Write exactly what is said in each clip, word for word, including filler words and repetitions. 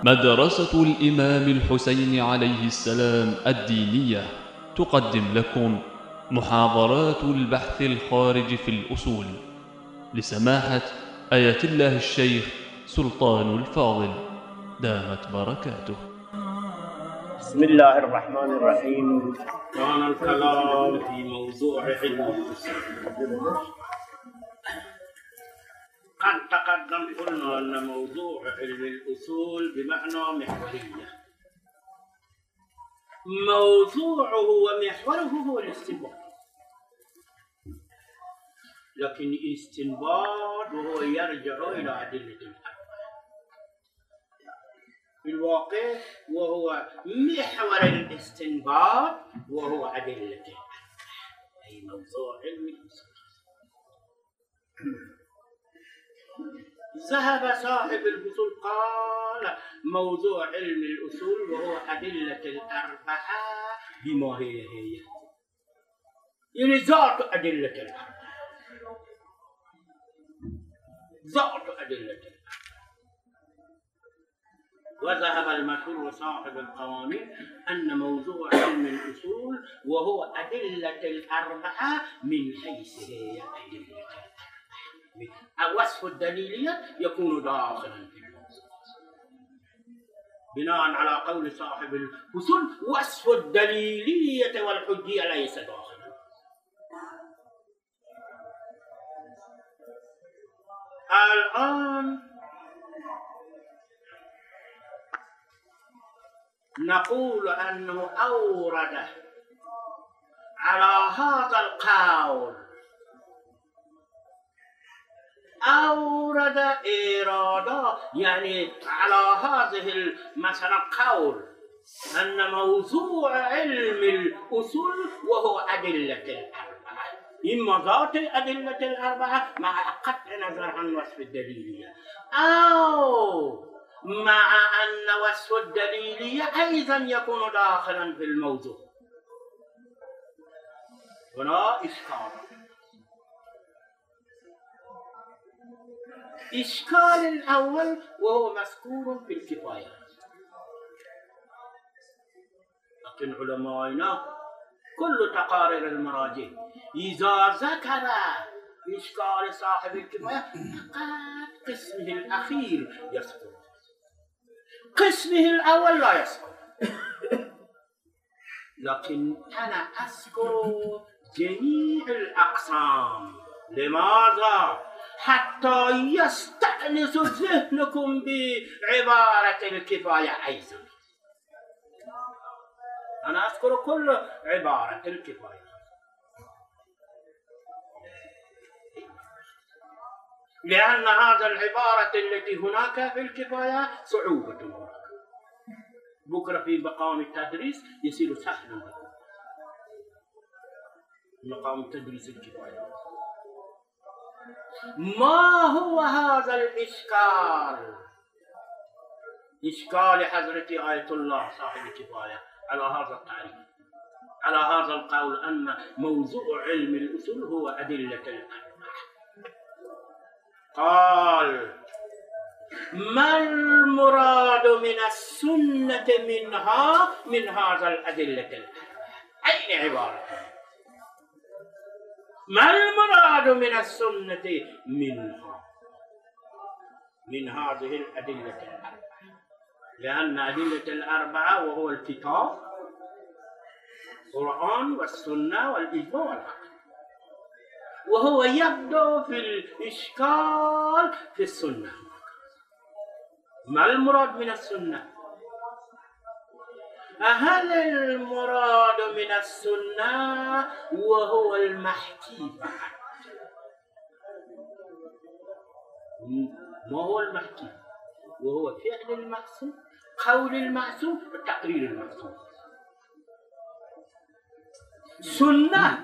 مدرسة الإمام الحسين عليه السلام الدينية تقدم لكم محاضرات البحث الخارج في الأصول لسماحة آية الله الشيخ سلطان الفاضل دامت بركاته. بسم الله الرحمن الرحيم. كان الكلام في موضوع علم الأصول. قد تقدم قلنا أن موضوع علم الأصول بمعنى محورية، موضوعه ومحوره هو الاستنباط، لكن الاستنباط وهو يرجع إلى أدلة الأربعة في الواقع، وهو محور الاستنباط وهو أدلة الأربعة، أي موضوع علم الأصول. ذهب صاحب الأصول قال موضوع علم الأصول وهو أدلة الأربعة بما هي هي، يعني ذات أدلة الأربعة، ذات أدلة الأربعة. وذهب المشهور صاحب القوانين أن موضوع علم الأصول وهو أدلة الأربعة من حيث هي أدلة الأربعة. وصف الدليلية يكون داخلا في الموضوع بناء على قول صاحب الأصول: وصف الدليلية والحجية ليس داخلا. الآن نقول أنه أورد على هذا القول، أورد إرادة، يعني على هذه مثلا قول أن موضوع علم الأصول وهو أدلة الأربعة، إما ذات أدلة الأربعة مع قطع نظر عن وصف الدليلية، أو مع أن وصف الدليلية أيضا يكون داخلا في الموضوع. هنا إشكال. إشكال الأول وهو مذكور في الكفايات، لكن علمائنا كل تقارير المراجع إذا ذكر إشكال صاحب الكفاية فقط قسمه الأخير يذكر، قسمه الأول لا يذكر. لكن أنا أذكر جميع الأقسام. لماذا؟ حتى يستأنس ذهنكم بعبارة الكفاية أيضا. أنا أذكر كل عبارة الكفاية، لأن هذا العبارة التي هناك في الكفاية صعوبة. بكرة في مقام التدريس يصير سهلا، مقام تدريس الكفاية. ما هو هذا الإشكال؟ إشكال حضرة آية الله صاحب الكفاية على هذا التعريف، على هذا القول أن موضوع علم الأصول هو أدلة الأربعة. قال: ما المراد من السنة منها من هذا الأدلة الأربعة؟ أين عبارة؟ ما المراد من السنة منها من هذه الأدلة الأربعة؟ لأن أدلة الأربعة وهو الكتاب، القرآن والسنة والإجماع والعقل، وهو يبدأ في الإشكال في السنة. ما المراد من السنة؟ هل المراد من السنة وهو المحكي فقط؟ ما هو المحكي؟ وهو فعل المعصوم، قول المعصوم، تقرير المعصوم. سنة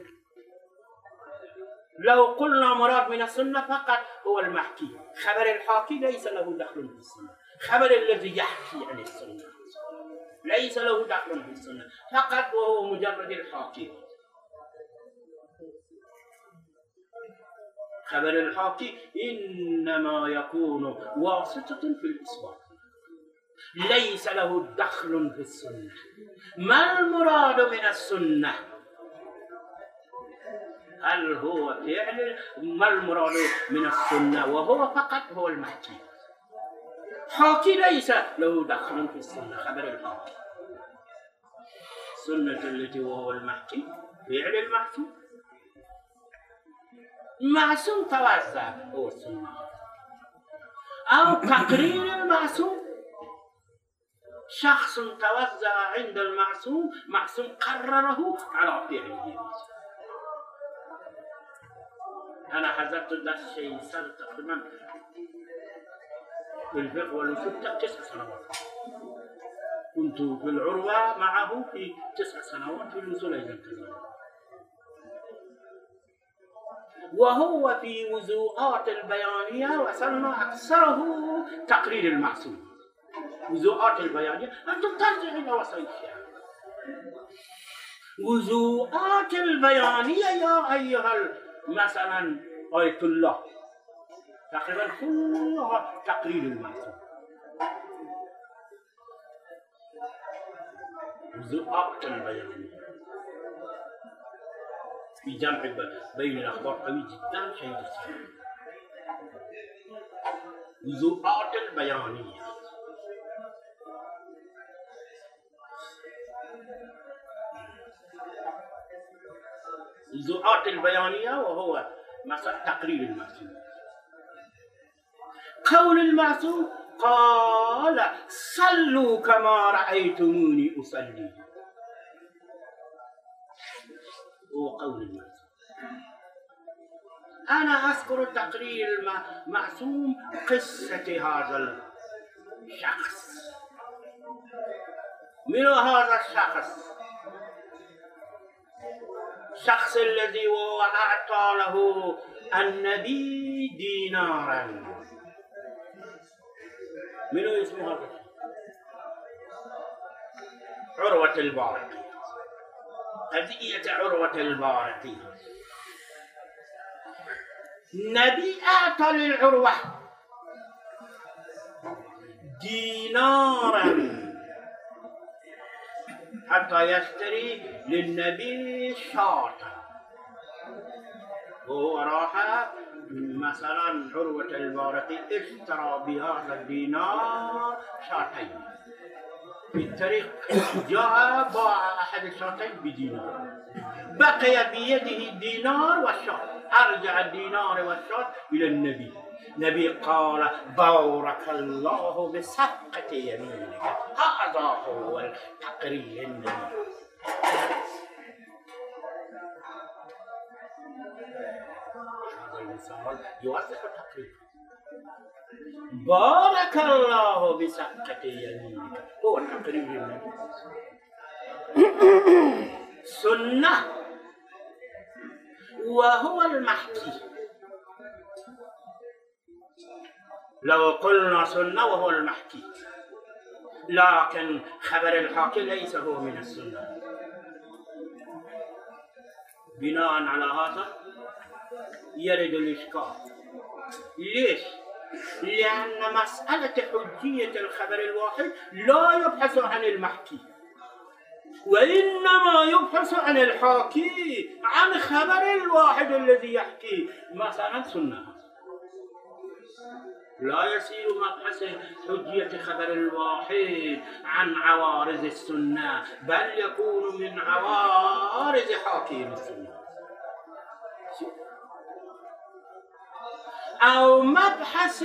لو قلنا مراد من السنة فقط هو المحكي، خبر الحاكي ليس له دخل في السنة، خبر الذي يحكي عن السنة ليس له دخل في السنة، فقط وهو مجرد الحاكي. خبر الحاكي إنما يكون واسطة في الإثبات، ليس له دخل في السنة. ما المراد من السنة؟ هل هو فعل؟ ما المراد من السنة؟ وهو فقط هو المحكي. حاكي ليس له دخل في السنة، خبر الحاكي. السنة التي وهو المحكي فعل المحكي. معصوم توزع هو السنة، أو تقرير المعصوم. شخص توزع عند المعصوم، معصوم قرره على فعله. أنا حضرت درس شيء صار تقريبا في الفقه والأصول تسع سنوات. كنت في العروة معه في تسع سنوات، في الأصول أيضا كذلك. وهو في وضوءات البيانية وصلنا أكثره تقرير المعصوم. وضوءات البيانية أنتم ترجعوا إلى وسائل الشيعة. وضوءات البيانية يا أيها مثلا آية الله تقريبا كلها تقرير المعصوم. وضوءات البيانية في جمع بين الأخبار قوي جدا، شيء جدا. وضوءات البيانية وضوءات البيانية وهو مثلا تقرير المعصوم. قول المعصوم قال صلوا كما رأيتموني أصلي، هو قول المعصوم. أنا أذكر تقرير المعصوم قصة هذا الشخص. من هذا الشخص؟ الشخص الذي أعطى له النبي دينارا. من اسمه هذا؟ عروة البارقي. قضية عروة البارقي. النبي أعطى للعروة دينارا حتى يشتري للنبي شاة. وهو راح مثلا عروة البارقي اشترى بهذا الدينار شاتين. في الطريق جاء باع أحد الشاتين بدينار، بقي بيده دينار والشاة. أرجع الدينار والشاة إلى النبي. النبي قال بارك الله بصفقة يمينك. هذا هو التقرير النبي. هذا المثال يوضح التقرير. بارك الله بصفقة يمينك هو تقرير النبي. سنة وهو المحكي. لو قلنا سنة وهو المحكي، لكن خبر الحاكي ليس هو من السنة. بناء على هذا يرد الإشكال. ليش؟ لأن مسألة حجية الخبر الواحد لا يبحث عن المحكي، وإنما يبحث عن الحاكي، عن خبر الواحد الذي يحكي. مثلا سنة لا يصير مبحث حجية خبر الواحد عن عوارض السنة، بل يكون من عوارض حاكم السنة. أو مبحث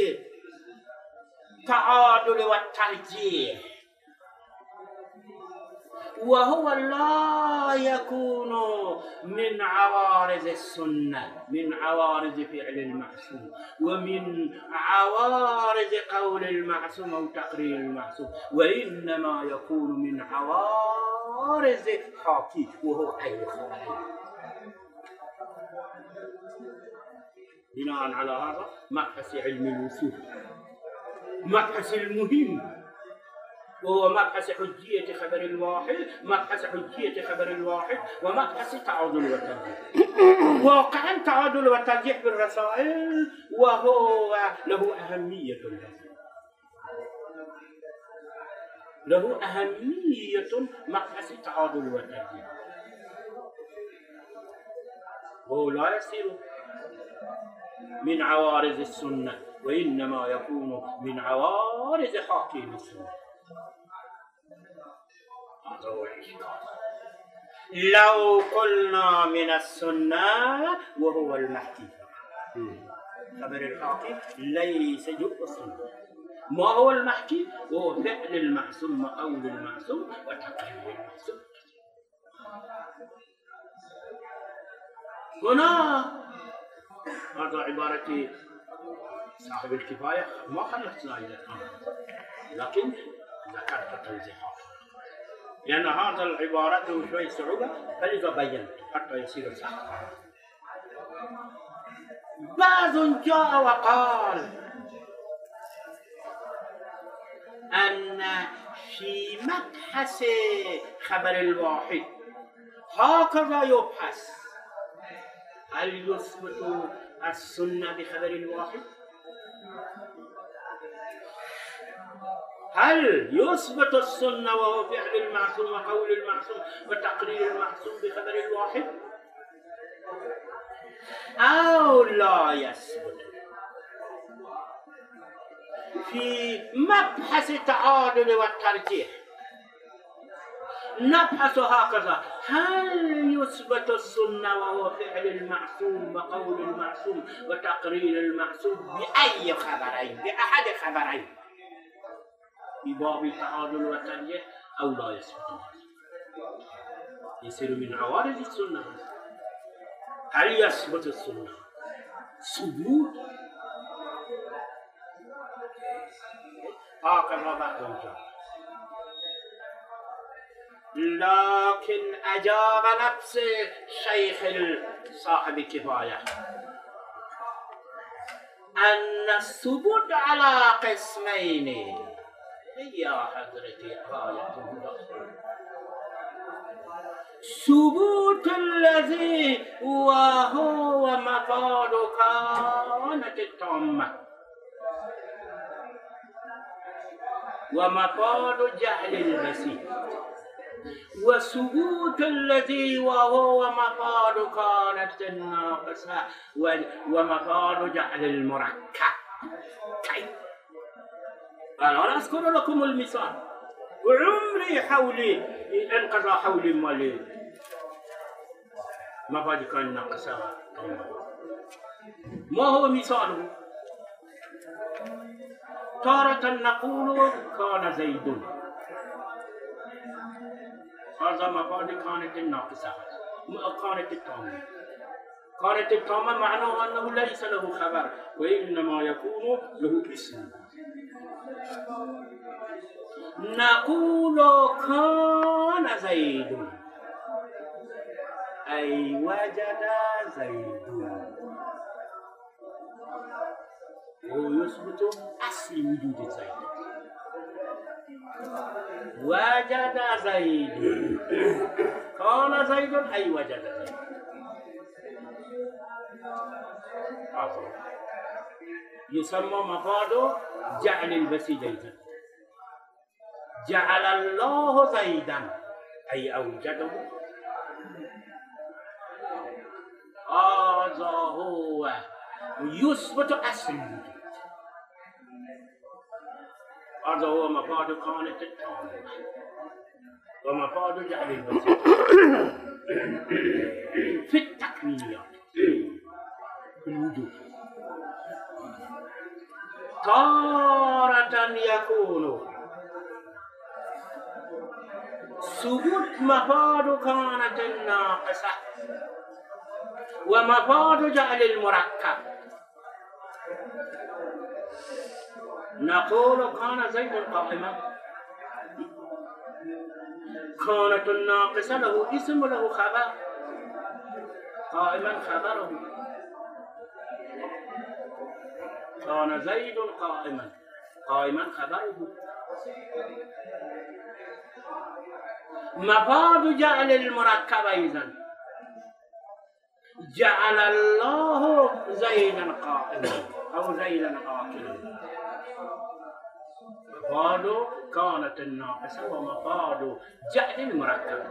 تعادل والترجيح، وهو لا يكون من عوارض السنة، من عوارض فعل المعصوم، ومن عوارض قول المعصوم أو تقرير المعصوم، وإنما يكون من عوارض حاكي وهو أي خبر. بناء على هذا مبحث علم الوصول، مبحث المهم وهو مبحث حجية خبر الواحد، مبحث حجية خبر الواحد ومبحث تعادل والترجيح. واقعا تعادل والترجيح بالرسائل وهو له أهمية. له أهمية مبحث تعادل وترتيب، وهو لا يصير من عوارض السنة، وإنما يكون من عوارض حاكم السنة. هذا هو الإشكال. لو قلنا من السنة وهو المحكي، خبر الحاكم ليس جزء السنة. ما هو المحكي؟ هو فعل المعصوم وقول المعصوم وتقرير المعصوم. هنا هذا عبارة صاحب الكفاية، ما خلصنا إلى الآن، لكن ذكرت توضيحات لأن هذا العبارات له شوية صعوبة، فلذا بينت حتى يصير صح. بعض جاء وقال أن في مبحث خبر الواحد هكذا يبحث: هل يثبت السنة بخبر الواحد؟ هل يثبت السنة وهو فعل المعصوم وقول المعصوم وتقرير المعصوم بخبر الواحد، أو لا يثبت؟ في مبحث تعادل والترجيح نبحث هكذا: هل يثبت السنة وهو فعل المعصوم وقول المعصوم وتقرير المعصوم بأي خبرين، بأحد خبرين، بباب التعادل والترجيح، أو لا يثبت؟ يصير من عوارض السنة. هل يثبت السنة ثبوت؟ هكذا بعض الجواب. لكن أجاب نفس شيخ صاحب الكفاية أن الثبوت على قسمين. يا حضرتي آية ثبوت الذي وهو مفاد كانت التامة ومفاد جهل البسيط، وثبوت الذي وهو مفاد كانت الناقصة ومفاد جهل المركب. كيف؟ أنا أذكر لكم المثال، وعمري حولي انقضى حولي مالي مفاد كان الناقصة. ما هو مثاله؟ تارة نقول كان زيد، هذا مفاد كانت الناقصة، كانت التامة. كانت التامة معناه أنه ليس له خبر وإنما يكون له اسم. نقول كان زيد أي وجد زيد، ويثبت أصل وجود زيد. وجد زيد، كان زيد أي وجد زيد. يسمى مفاد جعل البسي زيدا. جعل الله زيدا أي أوجده. هذا هو يثبت أصل الوجود. هذا هو مفاد كانت التامة ومفاد جعل البسيط في التكوينيات في الوجود. تارة يكون ثبوت مفاد كانت الناقصة ومفاد جعل المركب. نقول كان زيد قائما، كانت الناقصة له اسم له خبر، قائما خبره. كان زيد قائما، قائما خبره. مفاد جعل المركب أيضا جعل الله زيدا قائما أو زيدا عاقلا. مفاد كانت الناقصة ومفاد جعل المركب.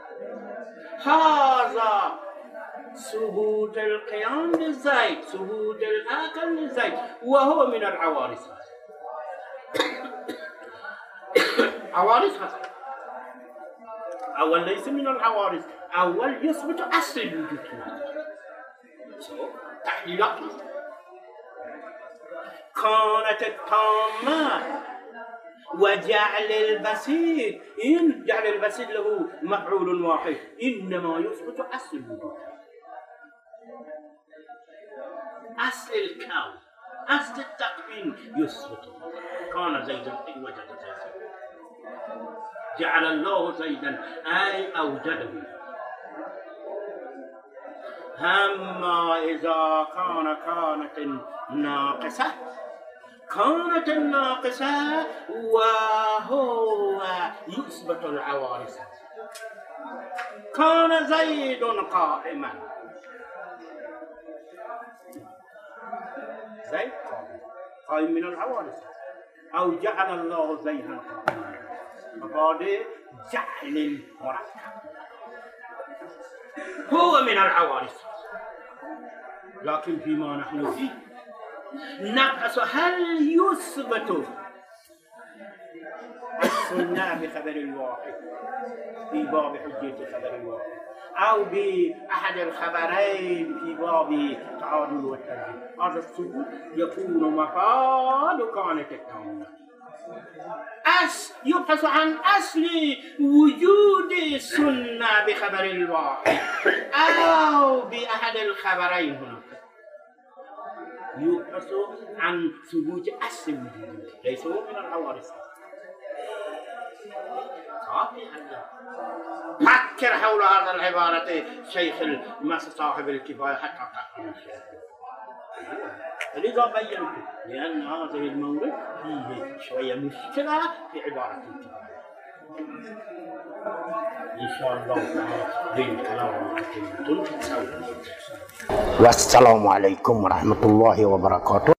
هذا ثبوت القيام للزيد، ثبوت الآكل للزيد، وهو من العوارض. عوارض هذا أول ليس من العوارض، أول يثبت أصل الوجود. تحليلات كانت التامة وجعل البسيط، إن جعل البسيط له مفعول واحد، إنما يثبت أصل الوجود، أصل الكون، أصل التكوين يثبت. كان زيدا أي وجد زيدا، جعل الله زيدا أي أوجده. أما إذا كان كانت ناقصة، كانت الناقصة وهو يثبت العوارض. كان زيد قائما، زيد قائم من العوارض، أو جعل الله زيدا قائما، فقال جعل المركب هو من العوارض. لكن فيما نحن فيه نقص، هل يثبت السنة بخبر الواحد في باب حجية خبر الواحد، أو بأحد الخبرين في باب تعادل والترجيح؟ هذا الثبوت يكون مفاد كانت التامة. أس يبحث عن أصل وجود السنة بخبر الواحد أو بأحد الخبرين. هنا يبحث عن ثبوت أصل الوجود، ليس هو من العوارض. فكر حول هذا العبارة شيخ صاحب الكفاية حتى تفهم الشيء. لذا بينت لأن هذه المورد فيه شوية مشكلة في عبارة الكفاية. إن شاء الله تعالى بالكلام والسلام عليكم ورحمة الله وبركاته.